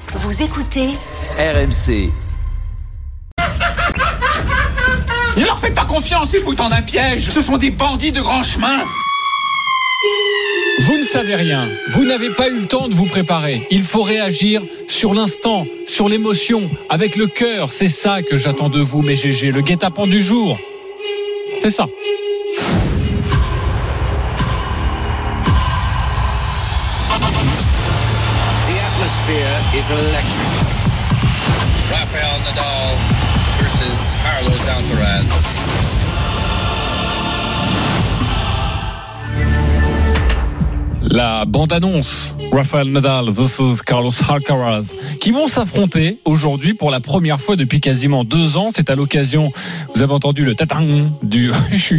Vous écoutez RMC. Ne leur faites pas confiance, ils vous tendent un piège. Ce sont des bandits de grand chemin. Vous ne savez rien, vous n'avez pas eu le temps de vous préparer. Il faut réagir sur l'instant, sur l'émotion, avec le cœur. C'est ça que j'attends de vous, mes GG, le guet-apens du jour. C'est ça. The atmosphere is electric. Rafael Nadal versus Carlos Alcaraz. La bande-annonce, Rafael Nadal versus Carlos Alcaraz, qui vont s'affronter aujourd'hui pour la première fois depuis quasiment 2 ans. C'est à l'occasion, vous avez entendu le tatang du...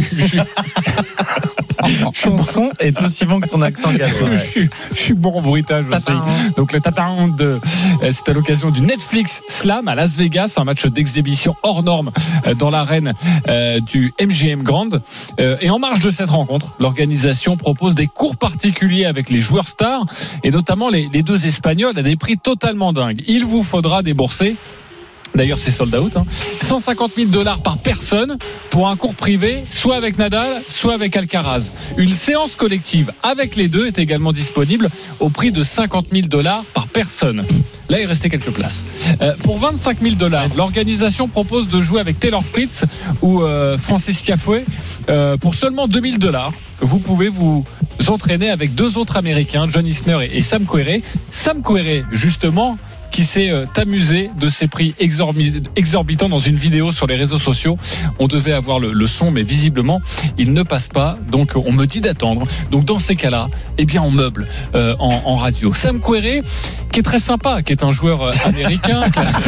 Ton son est aussi bon que ton accent gallois. Je suis bon en bruitage aussi. Donc le tatang c'est à l'occasion du Netflix Slam à Las Vegas, un match d'exhibition hors norme dans l'arène du MGM Grand. Et en marge de cette rencontre, l'organisation propose des cours particuliers avec les joueurs stars et notamment les 2 Espagnols à des prix totalement dingues. Il vous faudra débourser, d'ailleurs c'est sold out, $150,000 par personne pour un cours privé, soit avec Nadal, soit avec Alcaraz. Une séance collective avec les deux est également disponible au prix de $50,000 par personne. Là, il restait quelques places. Pour $25,000, l'organisation propose de jouer avec Taylor Fritz ou Francis Tiafoe. Pour seulement $2,000, vous pouvez vous entraîner avec 2 autres Américains, John Isner et Sam Querrey. Sam Querrey, justement, qui s'est amusé de ces prix exorbitants dans une vidéo sur les réseaux sociaux. On devait avoir le son, mais visiblement, il ne passe pas. Donc, on me dit d'attendre. Donc, dans ces cas-là, eh bien, on meuble en radio. Sam Querrey, qui est très sympa, qui est un joueur américain.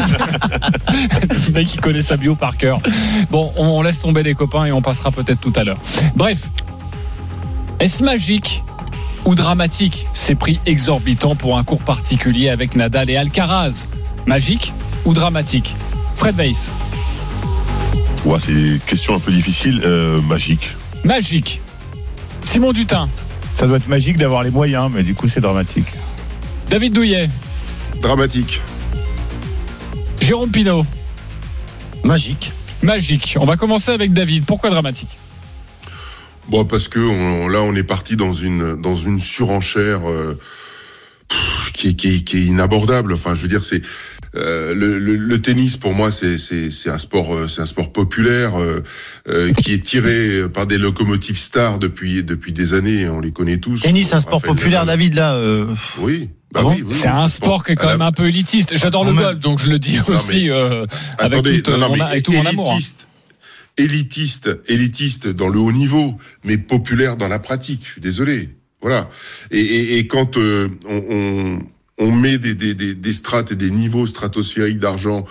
Le mec qui connaît sa bio par cœur. Bon, on laisse tomber les copains et on passera peut-être tout à l'heure. Bref, est-ce magique ou dramatique ces prix exorbitants pour un cours particulier avec Nadal et Alcaraz? Magique ou dramatique? Fred Weiss. Ouais, c'est une question un peu difficile. Magique. Magique. Simon Dutin. Ça doit être magique d'avoir les moyens, mais du coup c'est dramatique. David Douillet. Dramatique. Jérôme Pinault. Magique. Magique. On va commencer avec David. Pourquoi dramatique? Bon, parce que là, on est parti dans une surenchère qui est inabordable. Enfin, je veux dire, c'est le tennis pour moi, c'est un sport populaire qui est tiré par des locomotives stars depuis des années. On les connaît tous. Tennis, un sport populaire, David, là. Oui. Bah oui, c'est un sport qui est quand même un peu élitiste. J'adore le golf, donc je le dis aussi avec tout mon amour. Élitiste dans le haut niveau, mais populaire dans la pratique. Je suis désolé. Voilà. Et quand on met des strates et des niveaux stratosphériques d'argent,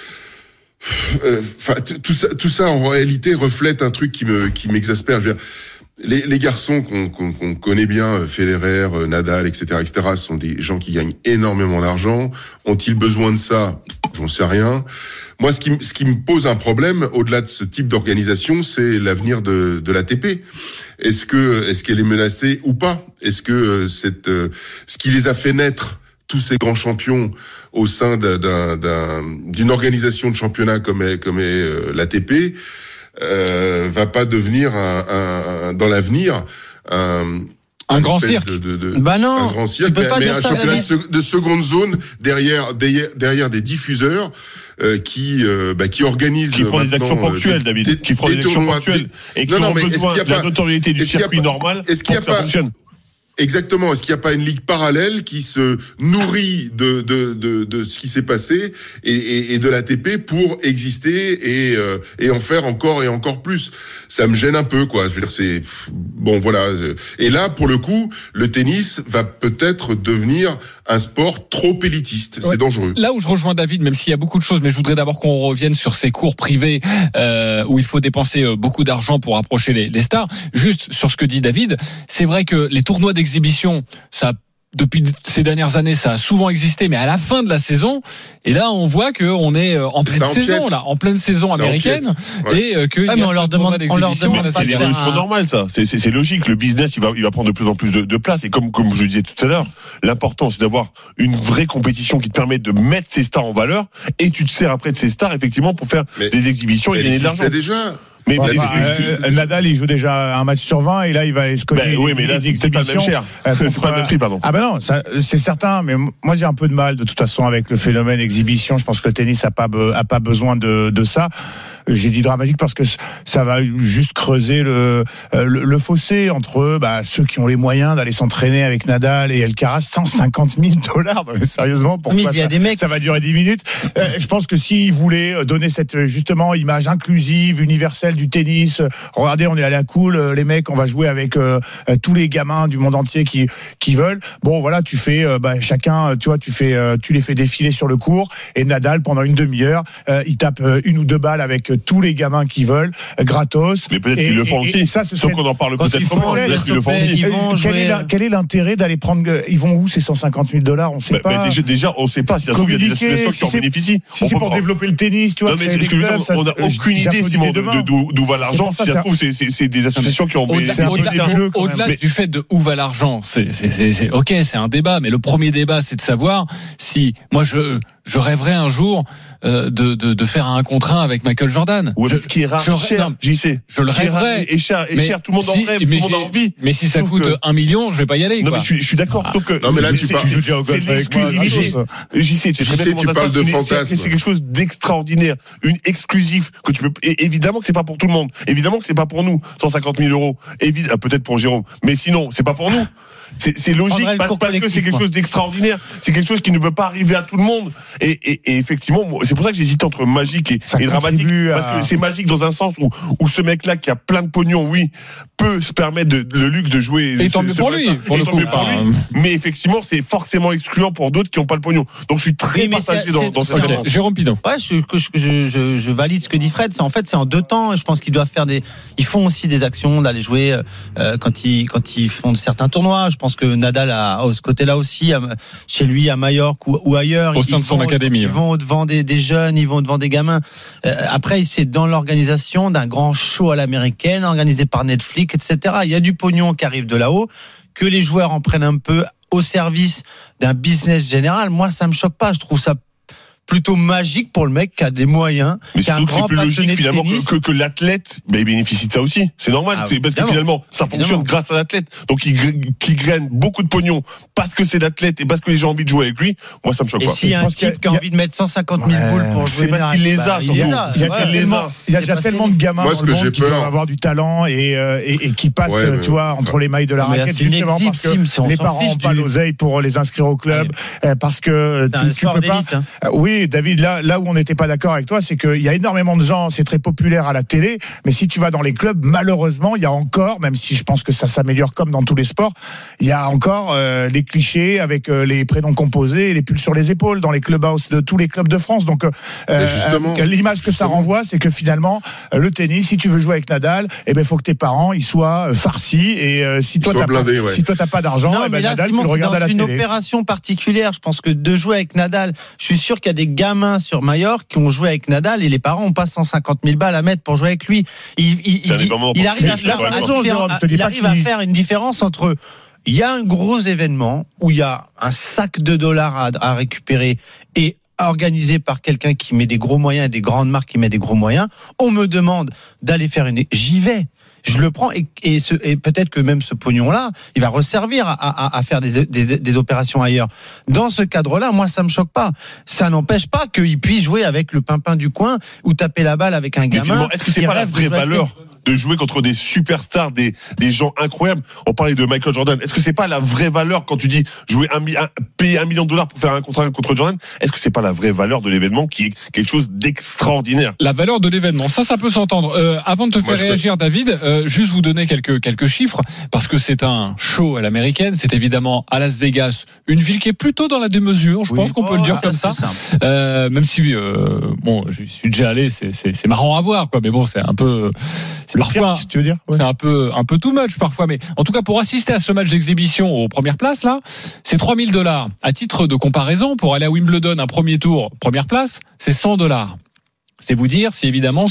tout ça en réalité reflète un truc qui m'exaspère. Je veux dire, les garçons qu'on connaît bien, Federer, Nadal, etc., sont des gens qui gagnent énormément d'argent. Ont-ils besoin de ça? J'en sais rien. Moi, ce qui me pose un problème, au-delà de ce type d'organisation, c'est l'avenir de l'ATP. Est-ce qu'elle est menacée ou pas? Est-ce que ce qui les a fait naître, tous ces grands champions, au sein d'une organisation de championnat comme est l'ATP, va pas devenir dans l'avenir un grand cirque. Bah non, un grand cirque, mais un championnat de seconde zone derrière des diffuseurs qui organisent, qui font des actions ponctuelles, David, qui font des actions ponctuelles et qui ont besoin de la notoriété du circuit normal pour que ça fonctionne. Exactement. Est-ce qu'il n'y a pas une ligue parallèle qui se nourrit de ce qui s'est passé et de l'ATP pour exister et en faire encore et encore plus? Ça me gêne un peu, quoi. Je veux dire, c'est bon, voilà. Et là, pour le coup, le tennis va peut-être devenir un sport trop élitiste. Ouais. C'est dangereux. Là où je rejoins David, même s'il y a beaucoup de choses, mais je voudrais d'abord qu'on revienne sur ces cours privés où il faut dépenser beaucoup d'argent pour approcher les stars. Juste sur ce que dit David, c'est vrai que les tournois d'exhibition, ça depuis ces dernières années, ça a souvent existé, mais à la fin de la saison, et là, on voit qu'on est en pleine saison, là, en pleine saison ça américaine, et que mais on leur demande c'est l'évolution normale, ça. C'est logique. Le business, il va prendre de plus en plus de place. Et comme je disais tout à l'heure, l'important, c'est d'avoir une vraie compétition qui te permet de mettre ces stars en valeur, et tu te sers après de ces stars, effectivement, pour faire des exhibitions et gagner de l'argent. Déjà. Mais Nadal, il joue déjà un match sur 20 et là, il va aller se coller. Oui, mais là, c'est pas le même cher. C'est pas le même prix, pardon. Ah ben non, ça, c'est certain. Mais moi, j'ai un peu de mal, de toute façon, avec le phénomène exhibition. Je pense que le tennis a pas besoin de ça. J'ai dit dramatique parce que ça va juste creuser le fossé entre ceux qui ont les moyens d'aller s'entraîner avec Nadal et Alcaraz. $150,000. Sérieusement, pourquoi ça va durer 10 minutes? Je pense que s'ils voulaient donner cette justement image inclusive, universelle du tennis, regardez, on est à la cool, les mecs, on va jouer avec tous les gamins du monde entier qui veulent. Bon, voilà, tu fais chacun, tu vois, tu les fais défiler sur le court, et Nadal pendant une demi-heure, il tape une ou deux balles avec tous les gamins qui veulent, gratos. Mais peut-être qu'ils le font aussi. Ça, sauf qu'on en parle peut-être trop. Peut-être qu'ils le font aussi. Quel est l'intérêt d'aller prendre? Ils vont où ces $150,000? On sait pas. Déjà, on sait pas. Si ça se trouve, il y a des associations qui en bénéficient. Si c'est pour développer le tennis, tu vois. On n'a aucune idée, Simon, d'où va l'argent. Si ça se trouve, c'est des associations qui ont bénéficié. Au-delà du fait de où va l'argent, c'est ok, c'est un débat. Mais le premier débat, c'est de savoir si moi je rêverais un jour de faire un contrat avec Michael Jordan. Ouais, ce qui est rare, cher, j'y sais. Je le rêverais. Et cher, tout le monde en rêve, tout le monde a envie. Mais si ça coûte 1 million, je vais pas y aller. Non, mais je suis d'accord. Sauf que. Non, mais là, tu joues déjà au golf avec moi. J'y sais, tu parles de fantasme. C'est quelque chose d'extraordinaire, une exclusive que tu peux. Évidemment que c'est pas pour tout le monde. Évidemment que c'est pas pour nous. 150,000 €. Peut-être pour Jérôme. Mais sinon, c'est pas pour nous. C'est logique parce que c'est quelque chose d'extraordinaire. C'est quelque chose qui ne peut pas arriver à tout le monde. Et effectivement, c'est pour ça que j'hésite entre magique et dramatique. Parce que c'est magique dans un sens où ce mec-là qui a plein de pognon, oui, peut se permettre le luxe de jouer. Et tant mieux pour lui. Mais effectivement, c'est forcément excluant pour d'autres qui n'ont pas le pognon. Donc je suis très partagé dans cette réponse. Jérôme Pidon. Ouais, je valide ce que dit Fred. En fait, c'est en 2 temps. Je pense qu'ils doivent faire ils font aussi des actions d'aller jouer quand ils font certains tournois. Je pense que Nadal a ce côté-là aussi, chez lui à Majorque ou ailleurs. Au sein de son académie. Ils vont devant des jeunes, ils vont devant des gamins. Après, c'est dans l'organisation d'un grand show à l'américaine, organisé par Netflix, etc. Il y a du pognon qui arrive de là-haut, que les joueurs en prennent un peu au service d'un business général. Moi, ça me choque pas. Je trouve ça plutôt magique pour le mec qui a des moyens, mais qui a un grand plus passionné logique, finalement, de tennis. que l'athlète, il bénéficie de ça aussi. C'est normal. C'est parce que finalement, ça fonctionne grâce à l'athlète. Donc, il gagne beaucoup de pognon parce que c'est l'athlète et parce que les gens ont envie de jouer avec lui. Moi, ça me choque pas. Et s'il y a un type qui a envie de mettre 150,000 boules pour jouer, c'est parce qu'il les a, surtout. Il y a déjà tellement de gamins dans le monde qui doivent avoir du talent et qui passent, tu vois, entre les mailles de la raquette, justement parce que les parents n'ont pas l'oseille pour les inscrire au club, parce que tu peux pas. Oui, David, là où on n'était pas d'accord avec toi, c'est qu'il y a énormément de gens, c'est très populaire à la télé, mais si tu vas dans les clubs, malheureusement, il y a encore, même si je pense que ça s'améliore comme dans tous les sports, il y a encore les clichés avec les prénoms composés et les pulls sur les épaules dans les clubhouses de tous les clubs de France. Donc, l'image que ça renvoie, c'est que finalement, le tennis, si tu veux jouer avec Nadal, faut que tes parents, ils soient farcis, et si toi t'as pas d'argent, Nadal, tu le regardes à la télé. C'est une opération particulière. Je pense que de jouer avec Nadal, je suis sûr qu'il y a des gamins sur Majorque qui ont joué avec Nadal et les parents ont pas 150,000 balles à mettre pour jouer avec lui. Il arrive à faire une différence entre il y a un gros événement où il y a un sac de dollars à récupérer et organisé par quelqu'un qui met des gros moyens et des grandes marques qui met des gros moyens. On me demande d'aller faire j'y vais. Je le prends et peut-être que même ce pognon-là, il va resservir à faire des opérations ailleurs. Dans ce cadre-là, moi, ça me choque pas. Ça n'empêche pas qu'il puisse jouer avec le pimpin du coin ou taper la balle avec un gamin. Est-ce que c'est pas la vraie valeur de jouer contre des superstars, des gens incroyables? On parlait de Michael Jordan. Est-ce que c'est pas la vraie valeur quand tu dis payer $1 million pour faire un contrat contre Jordan? Est-ce que c'est pas la vraie valeur de l'événement qui est quelque chose d'extraordinaire? La valeur de l'événement, ça peut s'entendre. Avant de te faire réagir, David, juste vous donner quelques chiffres, parce que c'est un show à l'américaine. C'est évidemment à Las Vegas, une ville qui est plutôt dans la démesure. Je pense qu'on peut le dire comme ça. Même si, je suis déjà allé, c'est marrant à voir, quoi. Mais bon, c'est un peu Parfois, tu veux dire c'est un peu too much parfois, mais en tout cas pour assister à ce match d'exhibition aux premières places là, c'est $3,000. À titre de comparaison, pour aller à Wimbledon un premier tour, première place, c'est $100. C'est vous dire si évidemment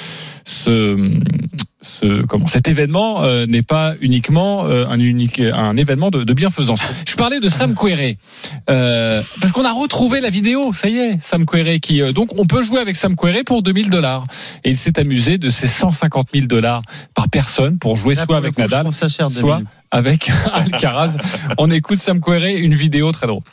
cet événement n'est pas uniquement un événement de bienfaisance. Je parlais de Sam Querrey parce qu'on a retrouvé la vidéo, ça y est, Sam Querrey qui donc on peut jouer avec Sam Querrey pour $2,000 et il s'est amusé de ces $150,000 par personne pour jouer soit avec Nadal, soit avec Alcaraz. On écoute Sam Querrey, une vidéo très drôle.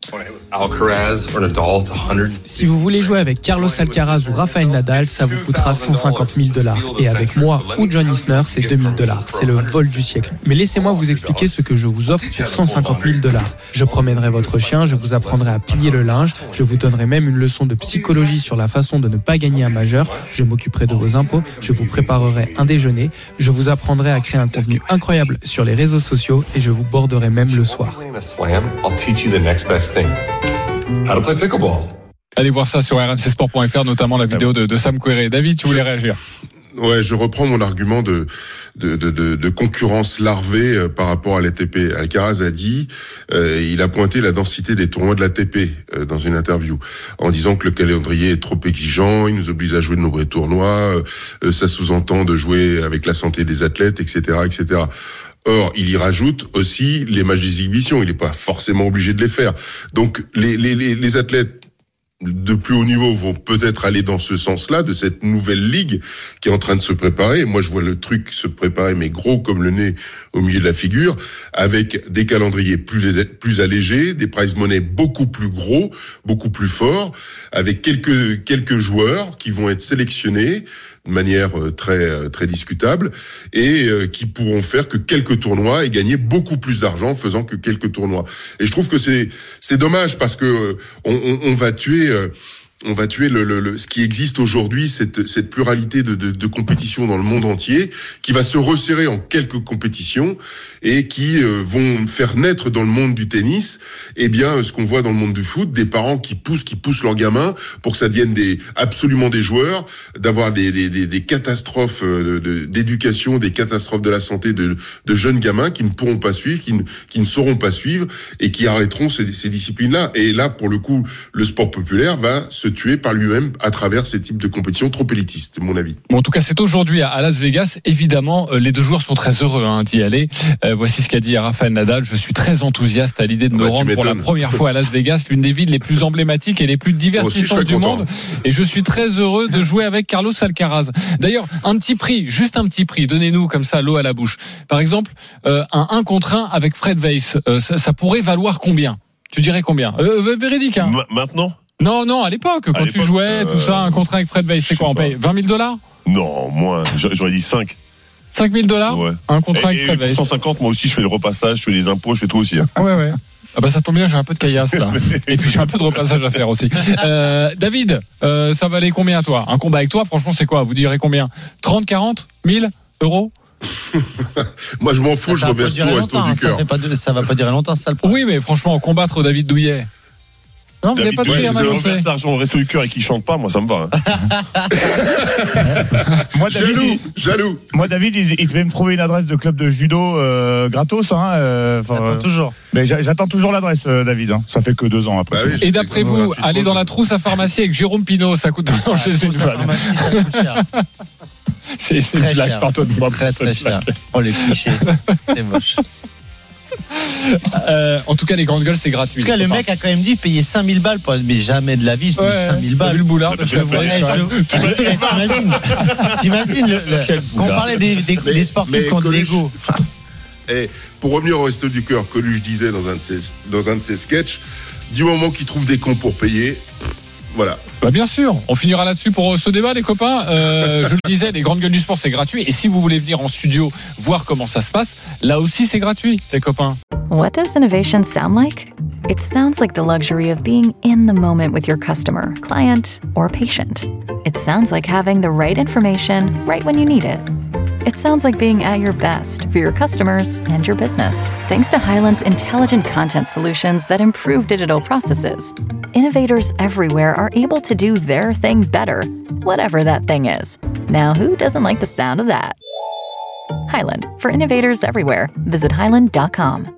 Si vous voulez jouer avec Carlos Alcaraz ou Rafael Nadal, ça vous coûtera $150,000. Et avec moi ou John Isner, c'est $2,000. C'est le vol du siècle. Mais laissez-moi vous expliquer ce que je vous offre pour $150,000. Je promènerai votre chien, je vous apprendrai à plier le linge, je vous donnerai même une leçon de psychologie sur la façon de ne pas gagner un majeur, je m'occuperai de vos impôts, je vous préparerai un déjeuner, je vous apprendrai à créer un contenu incroyable sur les réseaux sociaux et je vous borderai même le soir. How to play pickleball. Allez voir ça sur rmcsport.fr, notamment la vidéo de Sam Querrey. David, tu voulais réagir? Ouais, je reprends mon argument de concurrence larvée par rapport à l'ATP. Alcaraz a dit, il a pointé la densité des tournois de l'ATP dans une interview, en disant que le calendrier est trop exigeant, il nous oblige à jouer de nombreux tournois, ça sous-entend de jouer avec la santé des athlètes, etc., etc. Or, il y rajoute aussi les matchs d'exhibition. Il n'est pas forcément obligé de les faire. Donc, les athlètes de plus haut niveau vont peut-être aller dans ce sens-là, de cette nouvelle ligue qui est en train de se préparer. Moi, je vois le truc se préparer, mais gros comme le nez au milieu de la figure, avec des calendriers plus allégés, des prize money beaucoup plus gros, beaucoup plus forts, avec quelques joueurs qui vont être sélectionnés de manière très discutable et qui pourront faire que quelques tournois et gagner beaucoup plus d'argent en faisant que quelques tournois. Et je trouve que c'est dommage parce que on va tuer ce qui existe aujourd'hui, cette pluralité de compétitions dans le monde entier, qui va se resserrer en quelques compétitions et qui vont faire naître dans le monde du tennis, ce qu'on voit dans le monde du foot, des parents qui poussent leurs gamins pour que ça devienne absolument des joueurs, d'avoir des catastrophes d'éducation, des catastrophes de la santé de jeunes gamins qui ne pourront pas suivre, qui ne sauront pas suivre et qui arrêteront ces disciplines-là. Et là, pour le coup, le sport populaire va se tuer par lui-même à travers ces types de compétitions trop élitistes, c'est mon avis. Bon, en tout cas, c'est aujourd'hui à Las Vegas. Évidemment, les deux joueurs sont très heureux d'y aller. Voici ce qu'a dit Rafael Nadal. Je suis très enthousiaste à l'idée de me rendre pour la première fois à Las Vegas, l'une des villes les plus emblématiques et les plus divertissantes du monde. Et je suis très heureux de jouer avec Carlos Alcaraz. D'ailleurs, juste un petit prix. Donnez-nous comme ça l'eau à la bouche. Par exemple, un 1 contre 1 avec Fred Weiss. Ça pourrait valoir combien? Tu dirais combien? Véridique, hein. Maintenant? Non, à l'époque, quand tu jouais, tout ça, un contrat avec Fred Weiss, c'est quoi? On paye $20,000? Non, moins. J'aurais dit 5. $5,000? Ouais. Un contrat avec Fred Weiss. 150, moi aussi, je fais le repassage, je fais les impôts, je fais tout aussi. Hein. Ouais. Ah bah ça tombe bien, j'ai un peu de caillasse là. Et puis j'ai un peu de repassage à faire aussi. David, ça valait combien toi? Un combat avec toi, franchement, c'est quoi? Vous direz combien? 30, 40, 1000 euros? Moi, je m'en fous, je reverse tout au resto du cœur. Ça va pas durer longtemps, ça le problème. Oui, mais franchement, combattre David Douillet. Non, vous n'avez pas de prix à m'annoncer. L'argent au resto du cœur et qui chante pas, moi ça me va. Hein. Moi, David, jaloux. Moi, David, il devait me trouver une adresse de club de judo gratos. J'attends toujours. Mais j'attends toujours l'adresse, David. Hein. Ça fait que 2 ans après. Bah oui, et d'après vous, aller dans la trousse à pharmacie avec Jérôme Pinault, ça coûte chez une femme. Ça coûte cher. C'est une blague, pardonne-moi. Très cher. Oh, les clichés. C'est moche. En tout cas, les grandes gueules, c'est gratuit. En tout cas, le mec a quand même dit payer 5 000 balles, mais jamais de la vie, je paye 5 000 balles. Vu le boulard, t'imagines quand on parlait des sportifs qui ont de l'ego. Et pour revenir au resto du cœur, Coluche disait dans un de ses sketchs, du moment qu'il trouve des cons pour payer, voilà. Bah bien sûr, on finira là-dessus pour ce débat les copains. Je le disais, les grandes gueules du sport c'est gratuit et si vous voulez venir en studio voir comment ça se passe, là aussi c'est gratuit les copains. What does innovation sound like? It sounds like the luxury of being in the moment with your customer, client or patient. It sounds like having the right information right when you need it. It sounds like being at your best for your customers and your business. Thanks to Hyland's intelligent content solutions that improve digital processes, innovators everywhere are able to do their thing better, whatever that thing is. Now, who doesn't like the sound of that? Hyland, for innovators everywhere. Visit hyland.com.